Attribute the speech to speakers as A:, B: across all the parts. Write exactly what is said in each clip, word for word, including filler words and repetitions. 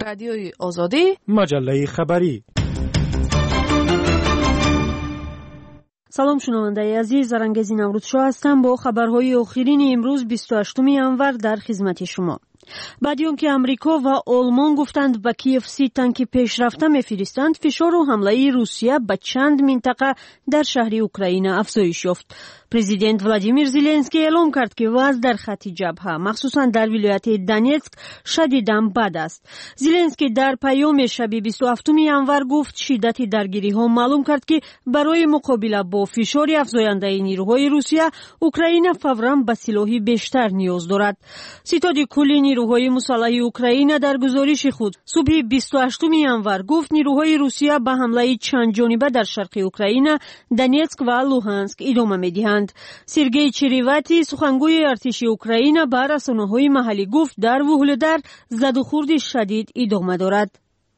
A: رادیوی آزادی،
B: مجله خبری.
C: سلام شنوندگان عزیز، زرنگز نوروز شاه هستم با خبرهای آخرین امروز بیست و هشتم ینور در خدمت شما. بعد از که امریکا و آلمان گفتند به کیف سی تانک پیشرفته می‌فرستند، فشار و حمله روسیه به چند منطقه در شهر اوکراین افزایش یافت. پرزیدنت ولادیمیر زلنسکی اعلام کرد که وضع در خط جبهه مخصوصا در ولایت دونیتسک شدیداً بد است. زلنسکی در پیام شب بیست و هفتم ینور گفت شدت درگیری‌ها معلوم کرد که برای مقابله با فشار افزاینده نیروهای روسیه، اوکراین فوراً به سلاح بیشتر نیاز دارد. ستاد کلی نیروهای مسلح اوکراین در گزارش خود صبح بیست و هشتم ینور گفت نیروهای روسیه به حمله چند جانبه در شرق اوکراین، دونیتسک و لوهانسک ادامه می‌دهند. سرگئی چریواتی سخنگوی ارتش اوکراین به رسانه‌های محلی گفت در وهلدار زد و خورد شدید ادامه دارد.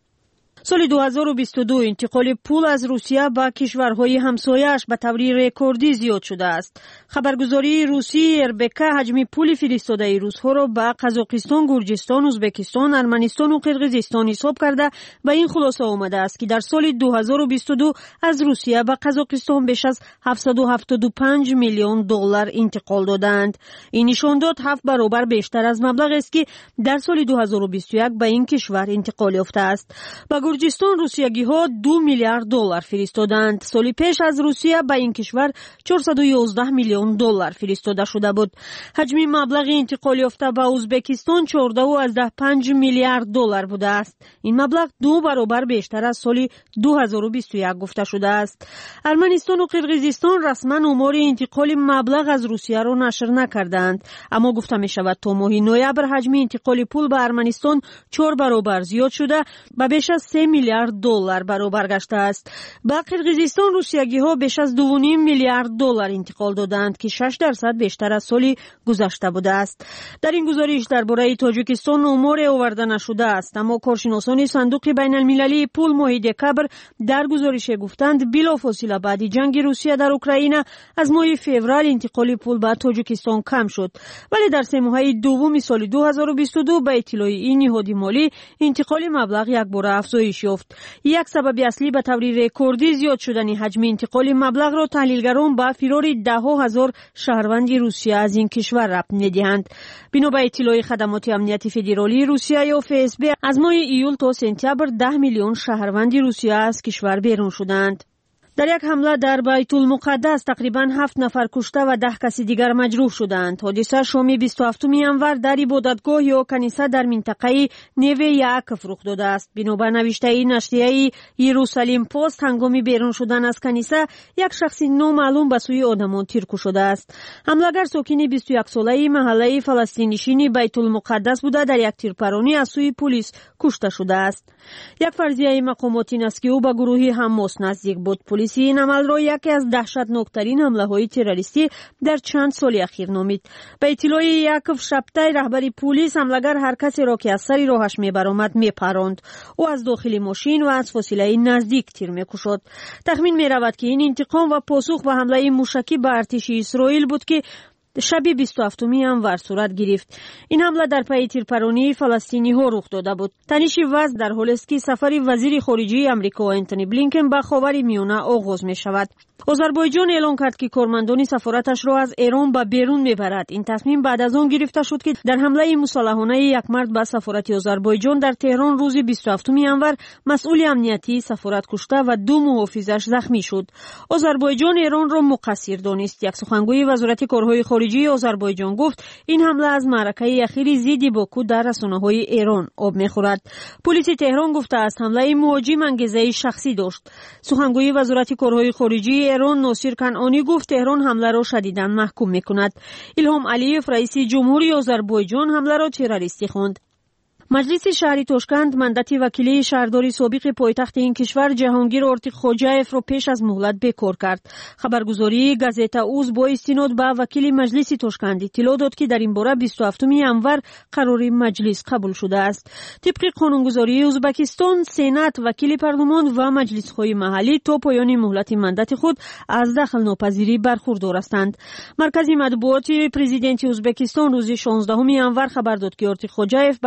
C: سال دو هزار و بیست و دو انتقال پول از روسیه به کشورهای همسایه‌اش به طور رکوردی زیاد شده است. خبرگزاری روسی اربکا حجم پول فرستاده روس‌ها را به قزاقستان، گرجستان، ازبکستان، ارمنستان و قرقیزستان حساب کرده به این خلاصه آمده است که در سال دو هزار و بیست و دو از روسیه به قزاقستان بیش از هفتصد و هفتاد و پنج میلیون دلار انتقال دادند. این نشان داد هفت برابر بیشتر از مبلغی است که در سال دو هزار و بیست و یک به این کشور انتقال یافته است. گرجستان روسیگی ها دو میلیارد دلار فرستادند. سال پیش از روسیه به این کشور چهارصد و یازده میلیون دلار فرستاده شده بود. حجم مبلغ انتقال یافته به ازبکستان چهارده و پنج میلیارد دلار بوده است. این مبلغ دو برابر بیشتر از سال دو هزار و بیست و یک گفته شده است. ارمنستان و قرقیزستان رسما آمار انتقال مبلغ از روسیه را نشر نکردند، اما گفته می شود تا ماه نوامبر حجم انتقال پول به ارمنستان چهار برابر زیاد شده و بیش از سه میلیارد دلار برابر گشته است. به قرقیزستان روسیگی ها بیش از دو و نیم میلیارد دلار انتقال دادند که شش درصد بیشتر از سال گذشته بوده است. در این گزارش درباره تاجیکستان آمار آورده نشده است، اما کارشناسان صندوق بین المللی پول ماه دکبر در گزارش گفتند بلافاصله بعد جنگ روسیه در اوکراین از ماه فوریه انتقال پول به تاجیکستان کم شد، ولی در سه ماهه دوم سال دو هزار و بیست و دو به اطلاع این نهاد مالی انتقال مبلغ یک بار افزایش یافت. یک سبب اصلی به طور رکوردی زیاد شدن حجم انتقال مبلغ را تحلیلگران به فرار ده هزار شهروند روسیه از این کشور ربط می‌دهند. بنا به اطلاع خدمات امنیتی فدرالی روسیه یا اف اس بی از ماه ایول تا سپتامبر ده میلیون شهروند روسیه از کشور بیرون شدند. در یک حمله در بیت المقدس تقریباً هفت نفر کشته و ده کسی دیگر مجروح شدند. حادثه شام بیست و هفتم ینور در عبادتگاه یا کنیسه در منطقه نیوه یعقوب رخ داده است. بنابر نوشته نشریه یروشلیم پست، هنگام بیرون شدن از کنیسه یک شخص نامعلوم به سوی آدمان تیر شده است. حمله‌گر ساکن بیست و یک ساله محله فلسطینی بیت المقدس بوده در یک تیرپرانی از سوی پلیس کشته شده است. یک فرضیه مقامات این است که او به گروه حماس نزدیک بود. پلیس این عمل را یکی از دهشتناکترین حمله‌های تروریستی در چند سال اخیر نامید. به اطلاع یعقوب شبتای رهبر پلیس، حمله‌گر هر کسی را که از سر راهش می‌برآمد می‌پراند. او از داخل ماشین و از فاصله نزدیک تیر می‌کشد. تخمین می‌رود که این انتقام و پاسخ به حمله موشکی به ارتش اسرائیل بود که شب بیست و هفتم ینور صورت گرفت. این حمله در پی تیرپرانی فلسطینی ها رخ داده بود. تنش وضع در حالی است که سفر وزیر خارجه آمریکا انتونی بلینکن به خاورمیانه آغاز می شود. آذربایجان اعلام کرد که کارمندان سفارتش را از ایران به بیرون میبرد. این تصمیم بعد از آن گرفته شد که در حمله مسلحانه یک مرد به سفارت آذربایجان در تهران روز بیست و هفتم ینور مسئول امنیتی سفارت کشته و دو محافظش زخمی شد. آذربایجان ایران را مقصر دانست. یک سخنگوی وزارت کارهای خارجه آذربایجان گفت این حمله از معرکه اخیر ضد باکو در رسانه‌های ایران آب می‌خورد. پلیس تهران گفته است حمله مهاجم انگیزه شخصی داشت. سخنگوی وزارت کارهای خارجه ایران ناصر کنعانی گفت تهران حمله را شدیداً محکوم می‌کند. الهام علیف رئیس جمهوری آذربایجان حمله را تروریستی خواند. مجلس شهری تاشکند مندت وکیلی شهرداری سابق پایتخت این کشور جهانگیر آرتیق خوجایف را پیش از مهلت بیکار کرد. خبرگزاری گازیتا اوز با استناد به وکیل مجلس تاشکند اطلاع داد که در این باره بیست و هفتم ینور قرار مجلس قبول شده است. طبق قانونگذاری ازبکستان، سنات، وکیل پارلمان و مجلس‌های محلی تا پایان مهلت مندت خود از دخل ناپذیری برخوردار هستند. مرکز مطبوعات پرزیدنت ازبکستان روز شانزدهم ینور خبر داد که آرتیق خوجایف برای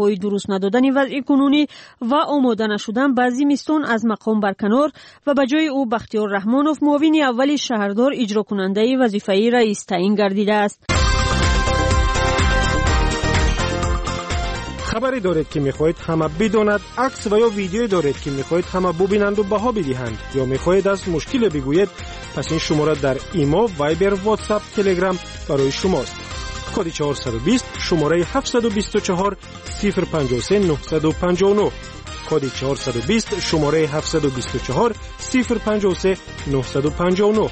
C: دعوای درست ندادن وضع کنونی و آماده نشدن به زمستان از مقام برکنار و به جای او بختیار رحمانوف معاون اول شهردار اجرا کننده وظیفه رئیس تعیین گردیده است.
A: خبری دارید که میخواهید همه بداند، عکس و یا ویدیویی دارید که میخواهید همه ببینند و بها بدهند، یا میخواهید از مشکل بگویید، پس این شماره در ایما، وایبر، واتساپ، تلگرام برای شماست. کد چهارصد و بیست شماره هفتصد و بیست و چهار صفر پنجاه و سه نهصد و پنجاه و نه. کد چهارصد و بیست شماره هفتصد و بیست و چهار صفر پنجاه و سه نهصد و پنجاه و نه.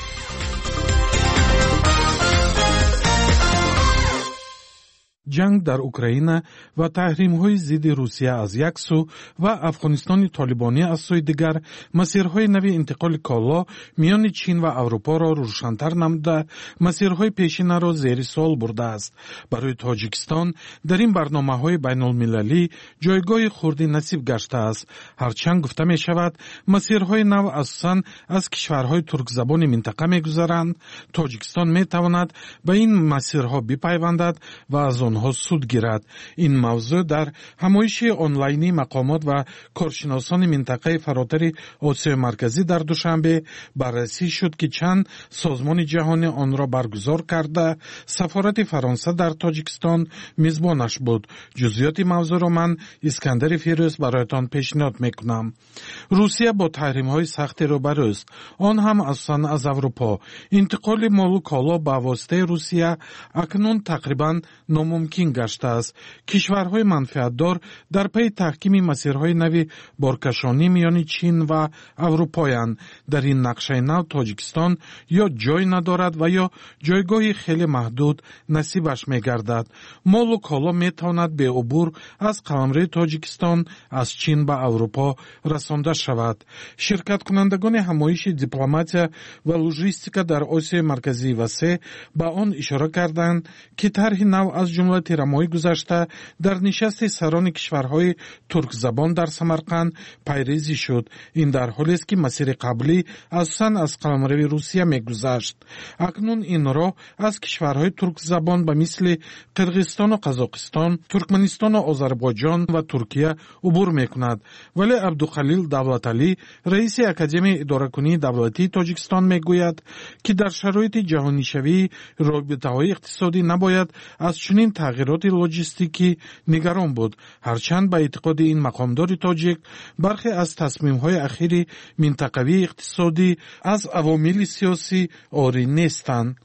B: جنگ در اوکراین و تحریم‌های ضد روسیه از یک سو و افغانستان طالبانی از سوی دیگر مسیرهای نوی انتقال کالا میان چین و اروپا را روشن‌تر نموده، مسیرهای پیشین را زیر سوال برده است. برای تاجیکستان در این برنامه‌های بین‌المللی جایگاه خردی نصیب گشته است. هرچند گفته می‌شود مسیرهای نو اساساً از کشورهای ترک زبان منطقه می‌گذرند، تاجیکستان می‌تواند به این مسیرها بپیوندد و از آنها سود گیرد. این موضوع در همایش آنلاینی مقامات و کارشناسان منطقه فراتر آسیای مرکزی در دوشنبه بررسی شد که چند سازمان جهانی آن را برگزار کرده. سفارت فرانسه در تاجیکستان میزبانش بود. جزئیات موضوع را من اسکندر فیروز برایتان پیشنهاد میکنم. روسیه با تحریم های سخت روبرو است، آن هم اساساً از اروپا. انتقال مال و کالا به واسطه روسیه اکنون تقریباً ناممکن گشته است. کشورهای منفعتدار در پی تحکیم مسیرهای نوی بارکشانی میان چین و اروپایند. در این نقشه نو تاجیکستان یا جای ندارد و یا جایگاه خیلی محدود نصیبش میگردد. مال و کالا میتواند به عبور از قلمرو تاجیکستان از چین به اروپا رسانده شود. شرکت کنندگان همایش دیپلماتیا و لوجستیک در آسیای مرکزی و سه به آن اشاره کردند که طرح نو از جمله تیرماهای گذشته در نشست سران کشورهای ترک زبان در سمرقند پیریزی شد. این در حالی است که مسیر قبلی اساساً از قلمرو روسیه میگذشت. اکنون این راه از کشورهای ترک زبان به مثل قرقیزستان و قزاقستان، ترکمنستان و آذربایجان و ترکیه عبور میکند. ولی عبدالخلیل دولتعلی رئیس اکادمی اداره‌کنی دولتی تاجیکستان میگوید که در شرایط جهانی شوی رابطه‌های اقتصادی نباید از چنین تغییرات لوجستیکی نگران بود. هرچند به اعتقاد این مقامدار تاجیک برخی از تصمیم‌های اخیر منطقوی اقتصادی از عوامل سیاسی عاری نیستند.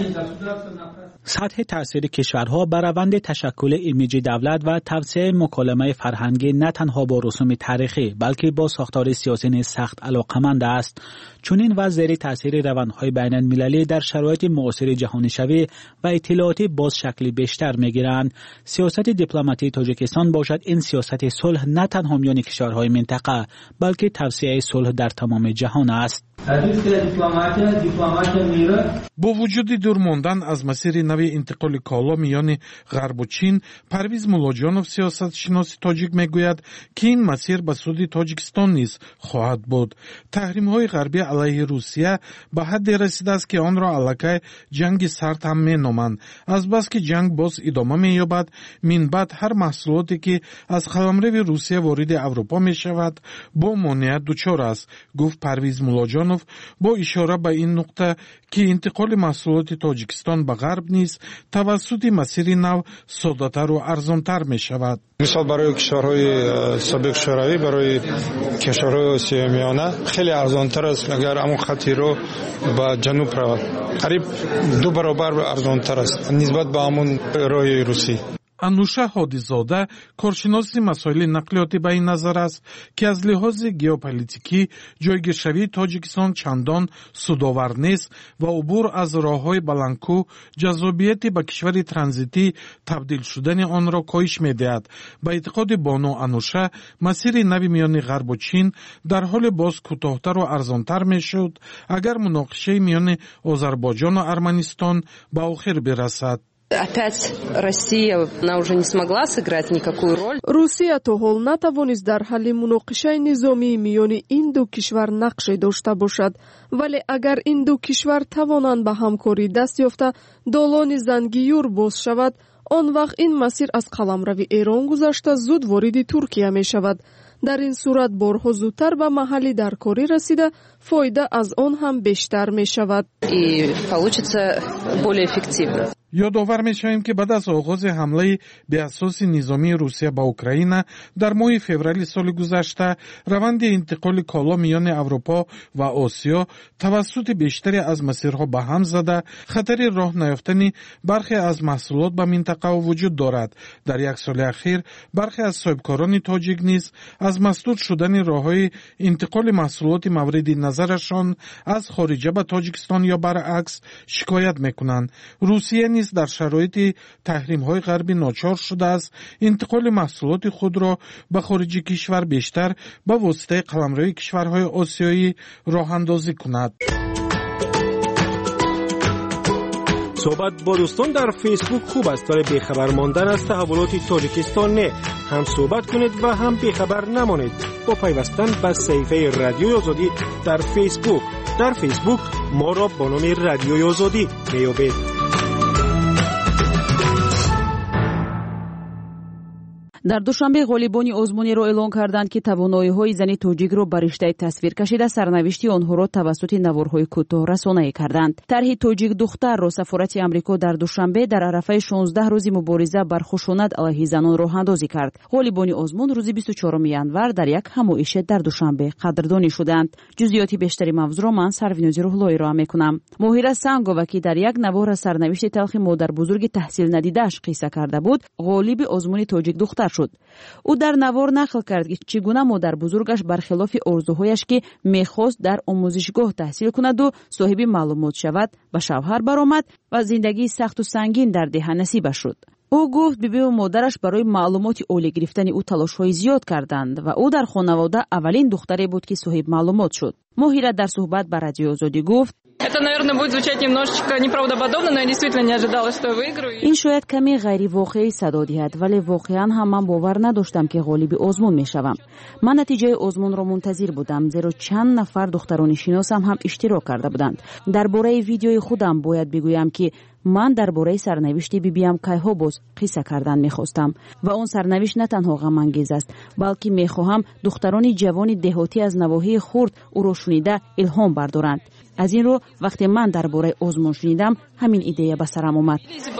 D: سطح تأثیر کشورها بر روند تشکل ایمیج دولت و توسعه مکالمه فرهنگی نه تنها با رسوم تاریخی بلکه با ساختار سیاسی سخت علاقمند است. چون این وضع تأثیر روندهای بین المللی در شرایط معاصر جهانی شوی و اطلاعاتی باز شکل بیشتر میگیرند. سیاست دیپلماتی تاجیکستان باشد این سیاست صلح نه تنها میان کشورهای منطقه بلکه توسعه صلح در تمام جهان است.
B: با وجود دور ماندن از مسیر نوی انتقال کالا میان غرب و چین، پرویز مولاجانوف سیاست شناس تاجیک میگوید که این مسیر به سود تاجیکستان نیز خواهد بود. تحریم های غربی علیه روسیه به حدی رسیده است که آن را الکی جنگ سرد هم مینامند. از بس که جنگ باز ادامه مییابد، من بعد هر محصولاتی که از قلمرو روسیه وارد اروپا میشود با مانعیت دچار است، گفت پرویز مولاجانوف با اشاره به این نقطه که انتقال محصولات تاجیکستان به غرب نیز توسط مسیر نو ساده‌تر و ارزانتر می شود.
E: مثال برای کشورهای سابق شوروی، برای کشورهای آسیای میانه خیلی ارزانتر است اگر همون خطی رو به جنوب رود. قریب دو برابر ارزانتر است نسبت به همون راه روسی.
B: انوشه هادیزاده کارشناس مسائل نقلیاتی به این نظر است که از لحاظ ژئوپلیتیکی جایگیرشوی تاجیکستان چندان سودآور نیست و عبور از راههای بلندکو جذابیت به کشور ترانزیتی تبدیل شدن آن را کاهش می‌دهد. به اعتقاد بانو انوشه مسیر نوی میان غرب و چین در حال باز کوتاه‌تر و ارزانتر می‌شد اگر مناقشه میان آذربایجان و ارمنستان به آخر برسد.
F: Опять Россия, она уже не смогла сыграть никакую роль.
G: روسیه تا حال نتوانست در حل مناقشه نظامی میان این دو کشور نقشی داشته باشد، ولی اگر این دو کشور توانند به همکاری دست یافته دالان زنگیور باز شود، он вақт ин масир аз қаламрави Эрон гузашта зуд вориди Туркия мешавад. дар ин сурат борҳо зудтар ба маҳалли даркорӣ расида, фоида аз он ҳам бештар мешавад.
F: И получится более эффективно.
B: یادآور می‌شویم که بعد از آغاز حمله به اساس نظامی روسیه به اوکراین در ماه فوریه سال گذشته روند انتقال کالا میان اروپا و آسیا توسط بیشتری از مسیرها به هم زده خطر راه نیافتن برخی از محصولات به منطقه وجود دارد. در یک سال اخیر برخی از صاحبکاران تاجیک نیز از مسدود شدن راههای انتقال محصولات مورد نظرشان از خارجه به تاجیکستان یا برعکس شکایت می‌کنند. روسیه نیز در شرایط تحریم‌های غربی ناچار شده است انتقال محصولات خود را به خارج کشور بیشتر به واسطه قلمروی کشورهای آسیایی راه اندازی کند.
A: صحبت با دوستان در فیسبوک خوب است، ولی بیخبر ماندن از تحولات تاجیکستان نه. هم صحبت کنید و هم بیخبر نمانید با پیوستن به صفحه رادیوی آزادی در فیسبوک. در فیسبوک ما را با نام رادیوی آزادی میابید.
H: در دوشنبه غالبانی озмунеро اعلان کردند که توانایی‌های زن تاجیکро ба риштаи тасвир кашида сарнавишти онҳоро тавассути наворҳои кӯтоҳ расонае карданд. тарҳи тоҷик духтарро сафорати амрико дар душанбе дар арафаи шонздаҳ рӯзи мубориза бар хушонат алайҳи занон роҳандозӣ кард. ғолибони озмун рӯзи бисту чорум январ дар як ҳамоише дар душанбе қадрдонӣ шуданд. ҷузъиёти бештари мавзӯъро ман сарвинози рӯҳлоӣ роа мекунам. моҳира сангова ки дар як навор аз сарнавишти талхи модарбузурги таҳсилнадидааш қисса карда буд, ғолиби озмуни тоҷик духтар шуд. ӯ дар навор нақл кард ки чӣ гуна модарбузургаш бархилофи орзуҳояш ки мехост дар омӯзишгоҳ таҳсил кунаду соҳиби маълумот шавад, ба шавҳар баромад ва зиндагии сахту сангин дар деҳа насибаш шуд. ӯ гуфт бибиу модараш барои маълумоти олӣ гирифтани ӯ талошҳои зиёд карданд ва ӯ дар хонавода аввалин духтаре буд ки соҳиб маълумот шуд. моҳира дар суҳбат ба радиои озодӣ гуфт:
I: Это, наверное, будет звучать немножечко неправдоподобно, но я действительно не ожидала, что я выиграю.
H: ин шояд каме ғайривоқеӣ садо диҳад, вале воқеан ҳам ман бовар надоштам ки ғолиби озмун мешавам. ман натиҷаи озмунро мунтазир будам, зеро чанд нафар духтарони шиносам ҳам иштирок карда буданд. дар бораи видеои худам бояд бигӯям ки ман дар бораи сарнавишти бибиам кайҳо боз қисса кардан мехостам ва он сарнавишт на танҳо ғамангез аст, балки мехоҳам духтарони ҷавони деҳотӣ аз навоҳии хурд ӯро шунида илҳом бардоранд. аз ин рӯ вақте ман дар бораи озмун шунидам, ҳамин идея ба сарам омад.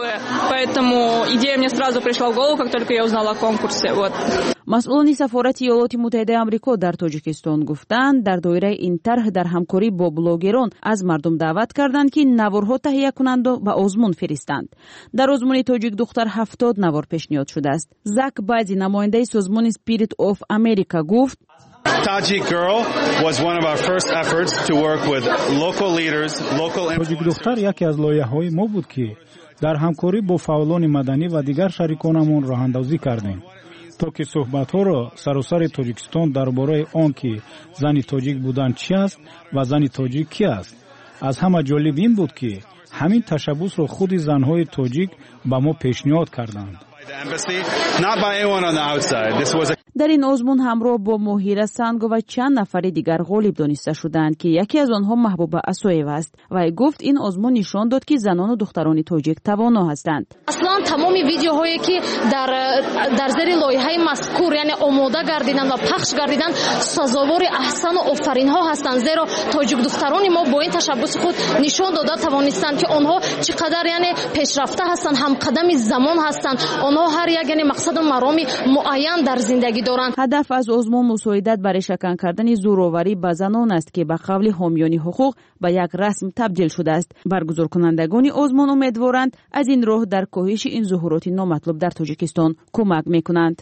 I: Поэтому идея мне сразу пришла в голову, как только я узнала о конкурсе. Вот.
H: масъулони сафорати иёлоти муттаҳидаи амрико дар тоҷикистон гуфтанд, дар доираи ин тарҳ дар ҳамкорӣ бо блогерон аз мардум даъват карданд ки наворҳо таҳия кунанд ва ба озмун фиристанд. дар озмуни тоҷик духтар ҳафтод навор пешниҳод шудааст. зак баъди намояндаи созмони Spirit of America гуфт:
J: Tajik girl was one of our first efforts to work with local leaders, local
K: Tajik духтар яке аз лоиҳаҳои мо буд ки дар ҳамкорӣ бо фаъолони маданӣ ва дигар шариконамон роҳандозӣ кардем, то ки суҳбатҳоро саросари Тоҷикистон дар бораи он ки зани тоҷик будан чӣ аст ва зани тоҷик кӣ аст. аз ҳама ҷолиб ин буд ки ҳамин ташаббусро худи занҳои тоҷик ба мо пешниҳод карданд.
H: дар ин озмун ҳамроҳ бо моҳира сангова чанд нафари дигар ғолиб дониста шуданд ки яке аз онҳо маҳбуба асоева аст. вай гуфт ин озмун нишон дод ки занону духтарони тоҷик тавоно ҳастанд.
L: аслан тамоми видеоҳое ки дар дар зери лоиҳаи мазкур, яъне омода гардиданд ва пахш гардиданд, сазовори аҳсану офаринҳо ҳастанд, зеро тоҷик духтарони мо бо ин ташаббуси худ нишон дода тавонистанд ки онҳо чӣ қадар яъне пешрафта ҳастанд, ҳамқадами замон ҳастанд. онҳо ҳар як яъне мақсаду мароми муайян дар зиндагӣ доранд.
H: ҳадаф аз озмун мусоидат ба решакан кардани зӯроварӣ ба занон аст ки ба қавли ҳомиёни ҳуқуқ ба як расм табдил шудааст. баргузоркунандагони озмун умедворанд аз ин роҳ дар коҳиши ин зуҳуроти номатлуб дар тоҷикистон кӯмак мекунанд.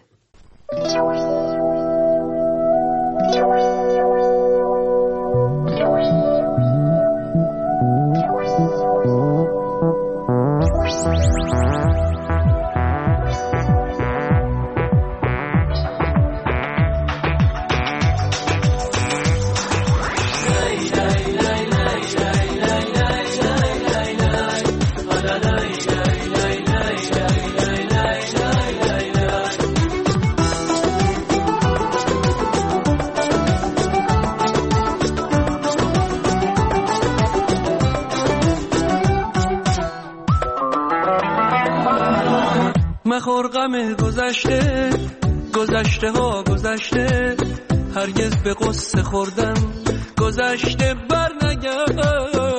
M: نخور غم گذشته، گذشته ها گذشته، هرگز به قصه خوردن گذشته بر نگشته.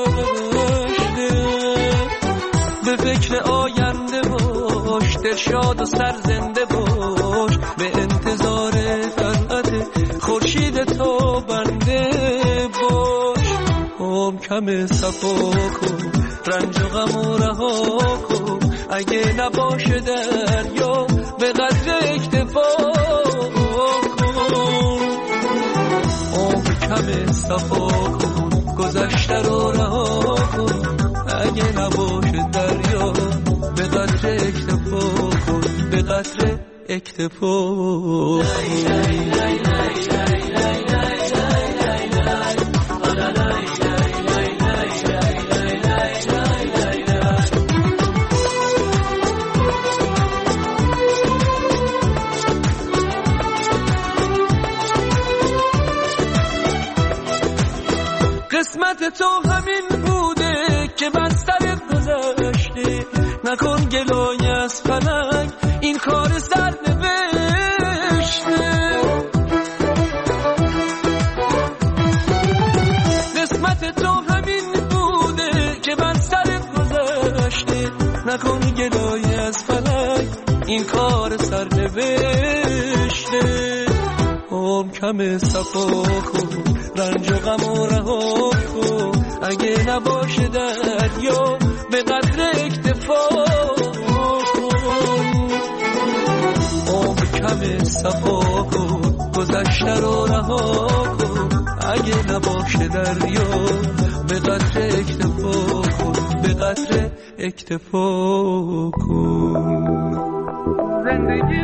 M: به فکر آینده باش، دلشاد و سرزنده باش، به انتظار طلعت خورشید تو بنده باش. عمر کم صفا کن، رنج و غم و رها کن، اگه نباشه دریا به قدر اکتفا کن. عمر کم صفا کن، گذشته رو رها کن، اگه نباشه دریا به قدر اکتفا کن، به قدر اکتفا کن. قسمت تو همین بوده که بستر گذشته، نکن گلای از فلک این کار سر نوشته. قسمت تو همین بوده که بستر گذشته، نکن گلای از فلک این کار سر نوشته. عمر کم صفا کن، رنج و غم و رها کن، اگه نباشه دریا به قدر اکتفا کن. عمر کم صفا کن، گذشته رو رها کن، اگه نباشه دریا به قدر اکتفا کن، به قدر اکتفا کن. زندگی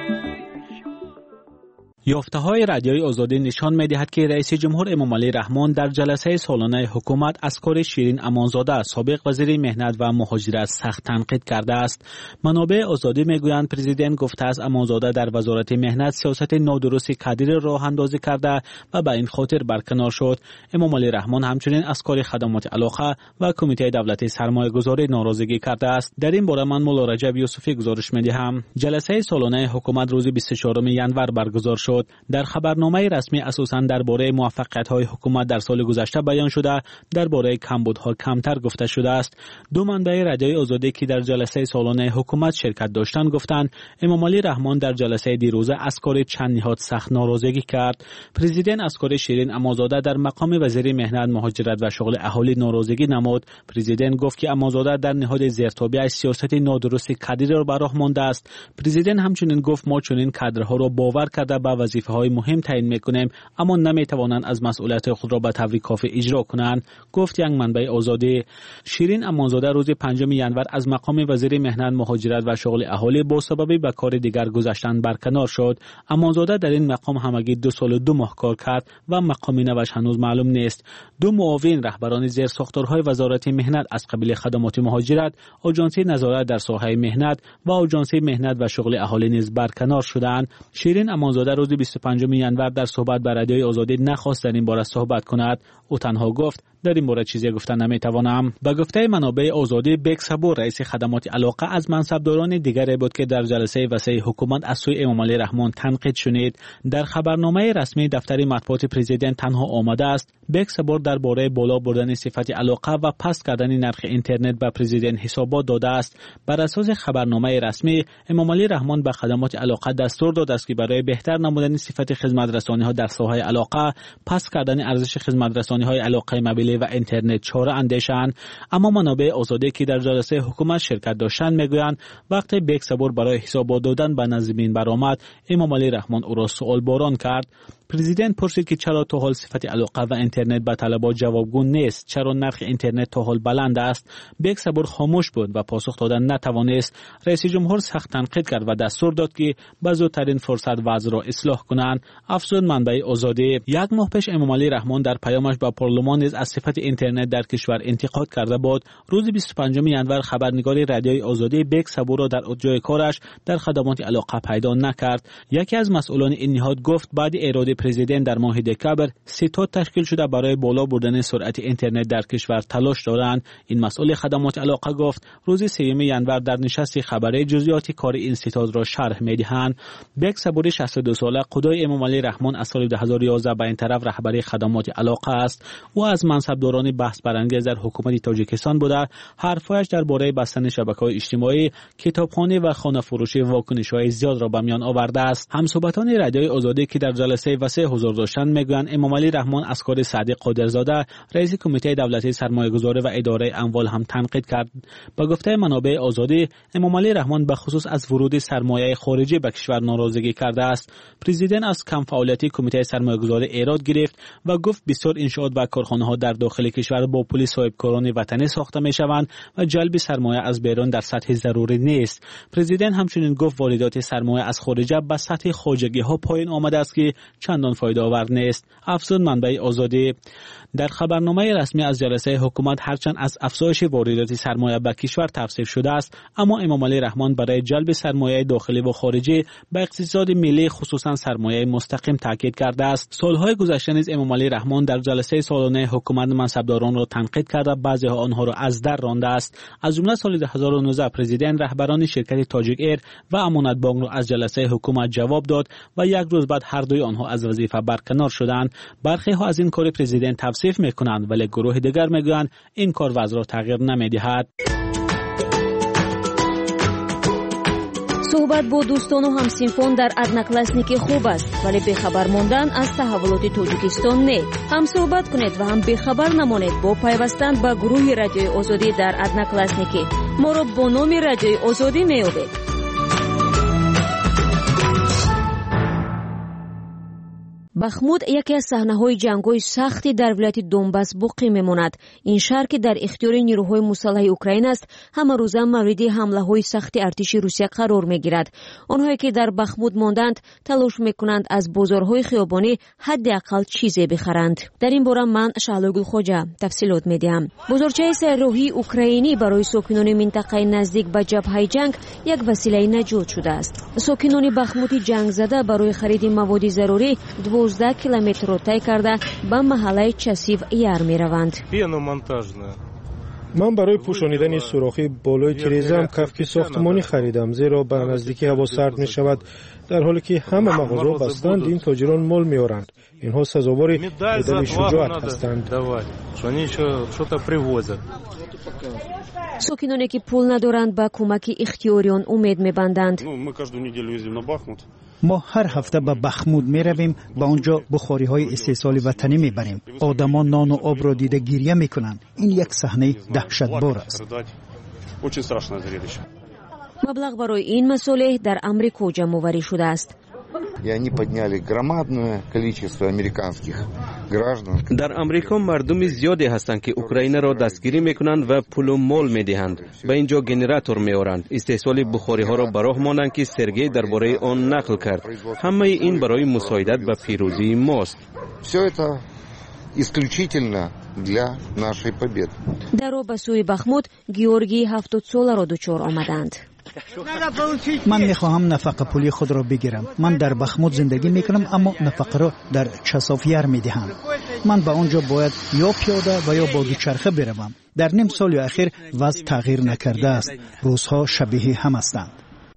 D: یافته‌های رادیوی آزادی نشان می‌دهد که رئیس جمهور امامعلی رحمان در جلسه سالانه حکومت از کار شیرین امانزاده سابق وزیر مهنت و مهاجرت سخت تنقید کرده است. منابع آزادی می‌گویند پرزیدنت گفته است امانزاده در وزارت مهنت سیاست نادرستی کادر راه اندازی کرده و به این خاطر برکنار شد. امامعلی رحمان همچنین از کار خدمات علاقه و کمیته دولتی سرمایه‌گذاری ناراضگی کرده است. در این باره من مولا رجب یوسفی گزارش می‌دهم. جلسه سالانه حکومت روز بیست و چهارم ژانویه برگزار شد. در خبرنامه رسمی اساساً درباره موفقیت‌های حکومت در سال گذشته بیان شده، درباره کمبودها کمتر گفته شده است. دو منبع رادیوی آزادی که در جلسه سالانه حکومت شرکت داشتند گفتند امامعلی رحمان در جلسه دیروزه از کار چند نهاد سخت ناراضگی کرد. پرزیدنت از کار شیرین امانزاده در مقام وزیر مهنت، مهاجرت و شغل اهالی ناراضگی نمود. پرزیدنت گفت که امانزاده در نهاد زیرتابع سیاست نادرستی کادر را به راه مانده است. پرزیدنت همچنین گفت ما چنین کادرها را باور کرده به وظیفه‌های مهم تعیین می‌کنیم، اما نمی‌توانند از مسئولیت خود را به طور کافی اجرا کنند. گفت یک منبع آزادی. شیرین امانزاده روز پنجم ژانویه از مقام وزیر مهنت، مهاجرت و شغل اهالی با سبب به کار دیگر گذاشتن برکنار شد. امانزاده در این مقام همگی دو سال و دو ماه کار کرد و مقام نوش هنوز معلوم نیست. دو معاون رهبران زیر ساختارهای وزارت مهنت از قبیل خدمات مهاجرت، آژانسی نظارت در ساحه مهنت و آژانسی مهنت و شغل اهالی نیز برکنار شدند. شیرین امانزاده روز بیست و پنجم ژانویه در صحبت با رادیوی آزادی نخواست در این باره صحبت کند. او تنها گفت در این باره چیزی گفتن نمیتوانم. به گفته منابع آزادی، بیگ صبور رئیس خدمات علاقه از منصبداران دیگری بود که در جلسه وسیع حکومت از سوی امامعلی رحمان تنقید شنید. در خبرنامه رسمی دفتر مطبوعات پرزیدنت تنها آمده است بیگ صبور درباره بالا بردن صفت علاقه و پست کردن نرخ اینترنت به پرزیدنت حسابات داده است. بر اساس خبرنامه رسمی، امامعلی رحمان به خدمات علاقه دستور داد است که برای بهتر نمودن صفت خدمترسانی ها در ساحه علاقه، پست کردن ارزش خدمترسانی های علاقه موبیل و اینترنت چاره اندیشند. اما منابع آزادی که در جلسه حکومت شرکت داشتند میگویند وقتی بیگ صبور برای حسابات دادن به نظمین برآمد، امامعلی رحمان او را سوال باران کرد. پرزیدنت پرسید که چرا تا حال صفت علاقه و اینترنت به طلبات جوابگو نیست، چرا نرخ اینترنت تا حال بلند است. بیگ صبور خاموش بود و پاسخ دادن نتوانست. رئیس جمهور سخت تنقید کرد و دستور داد که به زودترین فرصت وضع را اصلاح کنند. افزود منبع آزادی، یک ماه پیش امامعلی رحمان در پیامش به پارلمان نیز از صفت اینترنت در کشور انتقاد کرده بود. روز بیست و پنجم ژانویه خبرنگار رادیوی آزادی بیگ صبور را در جای کارش در خدمات علاقه پیدا نکرد. یکی از مسئولان این نهاد گفت بعد اراده پرزیدنت در ماه دکبر ستاد تشکیل شده برای بالا بردن سرعت اینترنت در کشور تلاش دارند. این مسئول خدمات علاقه گفت روز سوم ژانویه در نشست خبری جزئیات کار این ستاد را شرح می‌دهند. بک صبوری شصت و دو ساله خدای امام علی رحمان از سال دو هزار و یازده به این طرف رهبری خدمات علاقه است. او از منصبداران بحث برانگیز در حکومت تاجیکستان بوده. حرفایش درباره بستن شبکه‌های اجتماعی، کتابخانه و خانه فروشی واکنش‌های زیاد را به میان آورده است. همصحبتان رادیوی آزادی که در جلسه وسیع حضور داشتند میگویند امام علی رحمان از کار صادق قادرزاده رئیس کمیته دولتی سرمایه‌گذاری و اداره اموال هم تنقید کرد. با گفته منابع آزادی امام علی رحمان به خصوص از ورود سرمایه خارجی به کشور ناراضگی کرده است. پرزیدنت از کم فعالیت کمیته سرمایه‌گذاری ایراد گرفت و گفت بسیار انشاءات و کارخانه‌ها در داخل کشور با پول صاحبکاران وطنی ساخته می‌شوند و جلب سرمایه از بیرون در سطح ضروری نیست. پرزیدنت همچنین گفت واردات سرمایه از خارج به سطح خواجگی‌ها پایین آمده است که چندان فایده آور نیست. افزود منبع آزادی. در خبرنامه رسمی از جلسه حکومت هرچند از افزایش واردات سرمایه به کشور توصیف شده است، اما امام علی رحمان برای جلب سرمایه داخلی و خارجی به اقتصاد ملی خصوصا سرمایه مستقیم تاکید کرده است. سالهای گذشته نیز امام علی رحمان در جلسه سالانه حکومت منصبداران را تنقید کرده، بعضی‌ها آنها را از در رانده است. از جمله سال دو هزار و نوزده پرزیدنت رهبران شرکت تاجیک ایر و امانت بانک را از جلسه حکومت جواب داد و یک روز بعد هر دوی آنها از وظیفه برکنار شدند. برخی ها از این کار پرزیدنت توصیف میکنند ولی گروه دیگر میگویند این کار وضع را تغییر نمیدهد.
C: صحبت با دوستان و همسینفان در ادناکلاسنیکی خوب است، ولی بیخبر ماندن از تحولات تاجیکستان نه. هم صحبت کنید و هم بیخبر نمانید با پیوستن به گروه رادیوی آزادی در ادناکلاسنیکی. ما را با نام رادیوی آزادی میابید. بخمود یکی از صحنه‌های جنگ‌های سختی در ولایت دونباس باقی می‌ماند. این شهر که در اختیار نیروهای مسلح اوکراین است، همه روزه مورد حمله‌های سخت ارتش روسیه قرار می‌گیرد. آنهایی که در بخمود ماندند تلاش می‌کنند از بازارهای خیابانی حداقل چیزی بخرند. در این باره من شعلوگل خوجا تفصیلات می‌دهم. بازارچه سرراهی اوکراینی برای ساکنان منطقه نزدیک به جبهه جنگ یک وسیله نجات شده است. ساکنان بخمود جنگ زده برای خرید مواد ضروری دوازده کیلومتر را طی کرده به محله چسیف یار می روند.
A: من برای پوشانیدن سوراخی بالای تریزم کفک ساختمانی خریدم، زیرا به نزدیکی هوا سرد می شود. در حالی که همه مغازه بستند این تاجران مال می آورند. اینها سزاوار مدال شجاعت هستند. ساکنانی که پول ندارند به کمک اختیاریان امید می‌بندند.
N: ما هر هفته به بخمود می رویم، با اونجا بخاری های استحصال وطنی می بریم. آدمان نان و آب را دیده گریه می کنند. این یک صحنه دهشتبار است.
C: مبلغ برای این مسئله در امریکا جمع‌آوری شده است.
O: در امریکا مردم زیادی هستند که اوکراین را دستگیری میکنند و پول و مال میدهند. به اینجا گنراتور میآورند. استحصال بخاری ها را براه مانند که سرگئی درباره آن نقل کرد. همه این برای مساعدت به پیروزی ماست.
C: در رو به سوی بخمود گیورگی هفتاد ساله را دچار آمدند.
N: من میخواهم نفقه پولی خود را بگیرم. من در بخمود زندگی میکنم، اما نفقه را در چسافیر میدهم. من به اونجا باید یا پیاده و یا با دوچرخه بروم. در نیم سال اخیر وضع تغییر نکرده است. روزها شبیه هم هستند.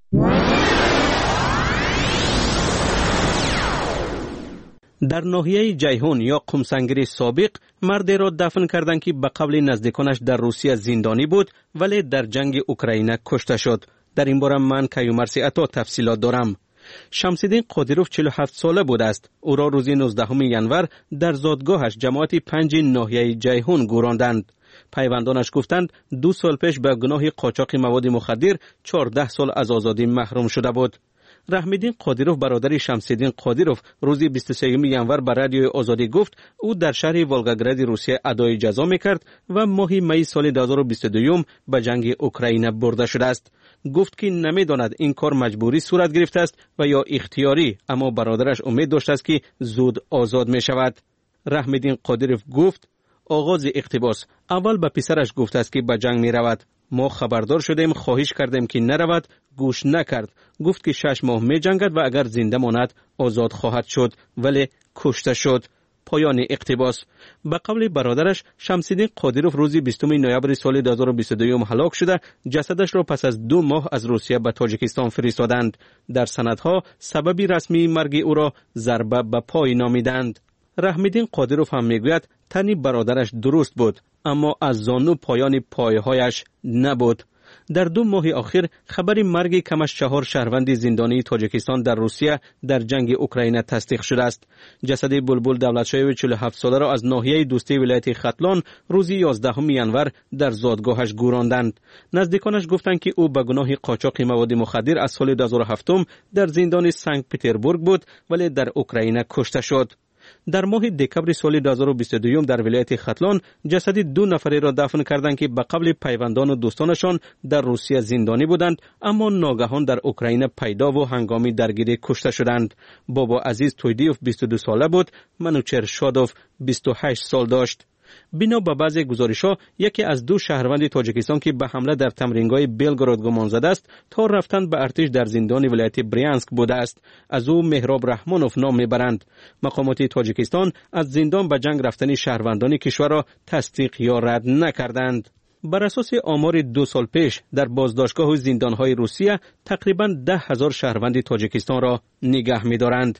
O: در ناحیه جیهون یا قمسنگری سابق مردی را دفن کردند که به قبل نزدیکانش در روسیه زندانی بود ولی در جنگ اوکراین کشته شد. در این باره من کیومرثی عطا تفصیلات دارم. شمس‌الدین قادروف چهل و هفت ساله بود است. او را روز نوزدهم ژانویه در زادگاهش جماعت پنج ناحیه جیهون گوراندند. پیوندانش گفتند دو سال پیش به گناه قاچاق مواد مخدر چهارده سال از آزادی محروم شده بود. رحم‌الدین قادروف برادر شمس‌الدین قادروف روز بیست و سوم ژانویه به رادیوی آزادی گفت او در شهر ولگاگراد روسیه ادای جزا می‌کرد و ماه می سال دو هزار و بیست و دو به جنگ اوکراین برده شده است. گفت که نمی‌داند این کار مجبوری صورت گرفته است و یا اختیاری، اما برادرش امید داشته است که زود آزاد می‌شود. رحم‌الدین قادروف گفت آغاز اقتباس اول به پسرش گفته است که به جنگ می رود. ما خبردار شدیم، خواهش کردیم که نرود، گوش نکرد. گفت که شش ماه می جنگد و اگر زنده ماند آزاد خواهد شد، ولی کشته شد. پایان اقتباس. به قول برادرش شمس‌الدین قادیروف روز بیستم نوامبر سال دو هزار و بیست و دو هلاک شده، جسدش را پس از دو ماه از روسیه به تاجیکستان فرستادند. در سندها سبب رسمی مرگ او را ضربه به پای نامیدند. رحم‌الدین قادیروف هم میگوید تن برادرش درست بود، اما از زانو پایان پایهایش نبود. در دو ماه اخیر خبر مرگ کمش چهار شهروند زندانی تاجیکستان در روسیه در جنگ اوکراین تصدیق شده است. جسد بلبل دولتشاه چهل و هفت ساله را از ناحیه دوستی ولایت ختلان روز یازدهم ینور در زادگاهش گوراندند. نزدیکانش گفتند که او به گناه قاچاق مواد مخدر از سال دو هزار و هفت در زندان سنت پترزبورگ بود، ولی در اوکراین کشته شد. در ماه دکمبر سال دو هزار و بیست و دو در ولایت ختلان جسد دو نفری را دفن کردند که به قبل پیوندان و دوستانشان در روسیه زندانی بودند، اما ناگهان در اوکراین پیدا و هنگامی درگیری کشته شدند. بابا عزیز تویدیوف بیست و دو ساله بود، منوچهر شادوف بیست و هشت سال داشت. بنا به بعضی گزارش‌ها یکی از دو شهروند تاجیکستان که به حمله در تمرینگاه بلگراد گمان زده است تا رفتن به ارتش در زندان ولایت بریانسک بوده است. از او مهراب رحمانوف نام میبرند. مقامات تاجیکستان از زندان به جنگ رفتن شهروندان کشور را تصدیق یا رد نکردند. بر اساس آمار دو سال پیش در بازداشتگاه و زندان‌های روسیه تقریباً ده هزار شهروند تاجیکستان را نگه می‌دارند.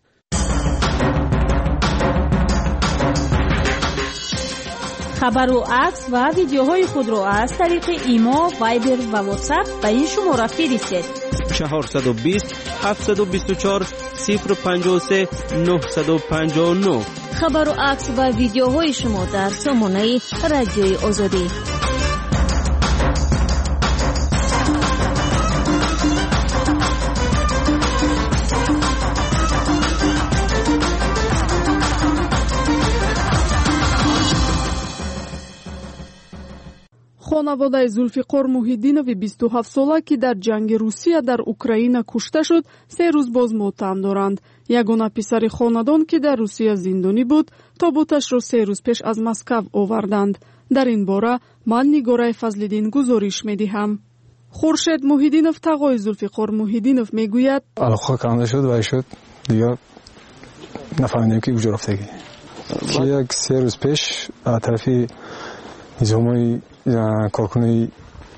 C: خبر و عکس و ویدیوهای خود را از طریق ایما، وایبر و واتساپ به این شماره فرستید.
O: چهارصد و بیست هفتصد و بیست و چهار صفر پنجاه و سه نهصد و پنجاه و نه.
C: خبر و عکس و ویدیوهای شما در سامانه رادیوی آزادی.
G: خانواده زولفیقار موحیدینوی بیست و هفت ساله که در جنگ روسیه در اوکراین کشته شد سه روز باز ماتم دارند. یگانه پسر خاندان که در روسیه زندانی بود تابوتش را سه روز پیش از مسکو آوردند. در این باره من نگاره فضل‌الدین گزارش می‌دهم. خورشید موحیدینوف تقای زولفیقار موحیدینوف میگوید
E: علاقه کنده شد و شد دیگه نفهمیدیم که کجا رفتگی. که یک سه روز پیش طرفی نظامی کارکنی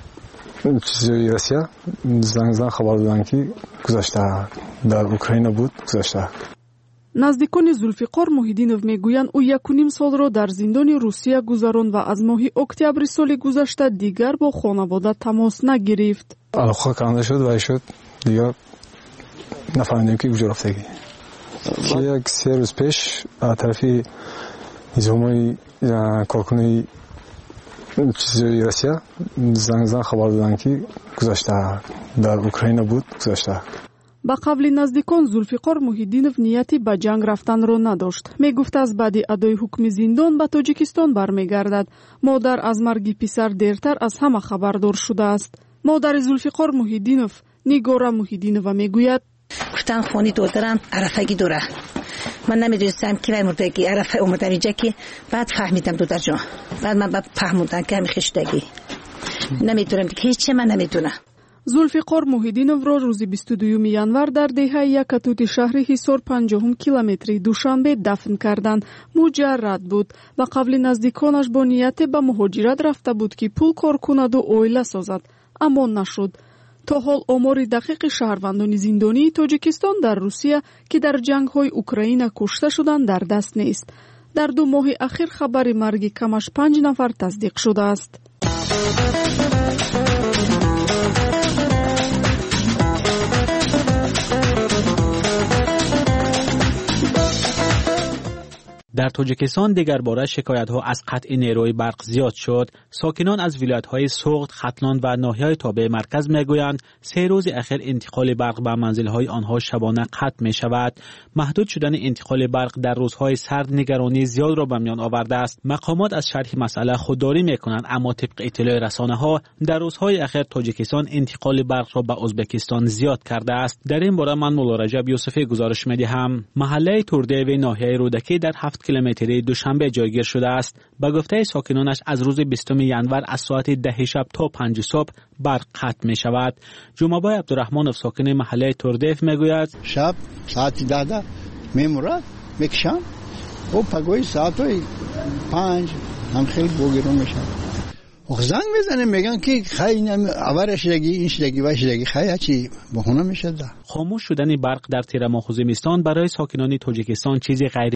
E: چیزی روسیه زنگ زدن خبر دادن که گذشته در اوکراین بود گذشته.
G: نزدیکان زولفیقار موحیدینوف میگویند او یک و نیم سال را در زندان روسیه گذراند و از ماه اکتبر سال گذشته دیگر با خانواده تماس نگرفت.
E: علاقه کنده شد و شد دیگه نفهمیدیم که کجا رفتگی. که یک سه روز پیش طرفی نظامی کارکنی چیزی روسیه زنگ زدن خبر دادن که گذشته در اوکراین بود گذشته.
G: با قبل نزدیکان زولفیقار موحیدینوف نیتی به جنگ رفتن را نداشت. می گفت از بعد ادای حکم زندان به تاجیکستان برمیگردد. مادر از مرگ پسر دیرتر از همه خبردار شده است. مادر زولفیقار موحیدینوف نگاره موحیدینوف میگوید
P: گفتن خونی دادرم عرفگی دوره. من نمیدونستم که رای مردگی عرفه اومدن اینجا که بعد فهمیدم دودر جان. بعد من فهمیدم که همی خشتگی. نمیدونم که هیچی من نمیدونم.
G: زولفیقار موحیدینوف را روز بیست و دوم ینور در دهه یکتوت شهر حصار پنجاه کیلومتری دوشنبه دفن کردند. مجرد بود و قبل نزدیکانش با نیت به مهاجرت رفته بود که پول کار کند و اویله سازد، اما نشد. تا حال آمار دقیق شهروندان زندانی تاجیکستان در روسیه که در جنگ‌های اوکراین کشته شدند در دست نیست. در دو ماه اخیر خبر مرگ کمش پنج نفر تصدیق شده است.
D: در تاجیکستان دیگر باره شکایت‌ها از قطع نیروی برق زیاد شد. ساکنان از ولایت‌های سوخت، ختلان و ناحیه‌های تابع مرکز می‌گویند سه روز اخیر انتقال برق به منزل‌های آنها شبانه قطع می‌شود. محدود شدن انتقال برق در روزهای سرد نگرانی زیاد را به میان آورده است. مقامات از شرح مسئله خودداری می‌کنند، اما طبق اطلاع رسانه‌ها در روزهای اخیر تاجیکستان انتقال برق را به ازبکستان زیاد کرده است. در این باره من مولا رجب یوسفی گزارش می‌دهم. محله تورده و ناحیه رودکی در هفت کیلومتری دوشنبه جایگیر شده است. به گفته ساکنانش از روز بیستم ژانویه از ساعت ده شب تا پنج صبح برق قطع می شود. جمعه‌بای عبدالرحمنов ساکن محله توردیف میگوید
Q: شب ساعت ده ده میمورد میکشم و پگوی ساعت پنج هم خیلی بگیرون میشم. زنگ میزنه میگن که خیلی اورش شدگی این شدگی و شدگی خیلی چی بهونه میشه.
D: خاموش شدن برق در تیر ماه خوزمستان برای ساکنان تاجیکستان چیزی غیر